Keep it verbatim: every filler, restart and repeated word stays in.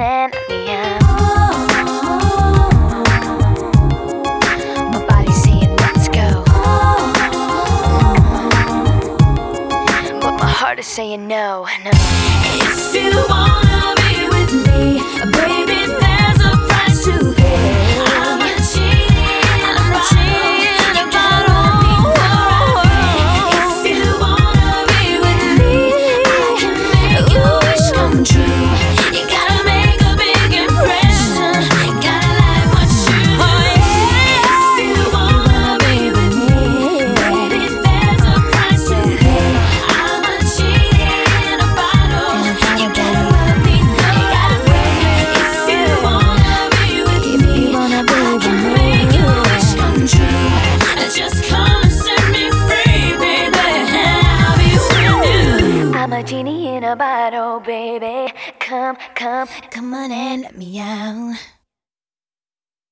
and let me out. My body's saying let's go, but my heart is saying no, no. If you wanna be with me, baby, there's a price to pay. I'm not cheating, I'm not cheating. You gotta let me know right. If you wanna be with me, I can make your wish come true. You gotta make a big impression. You gotta like what you do. If you wanna be with me, baby, there's a price to pay. I'm not cheating in a bottle. You gotta let me know. If you wanna be with me, I can make your wish come true. Just come and set me free, baby. I'll be with you. I'm a genie in a bottle, baby. Come, come, Come on and let me out.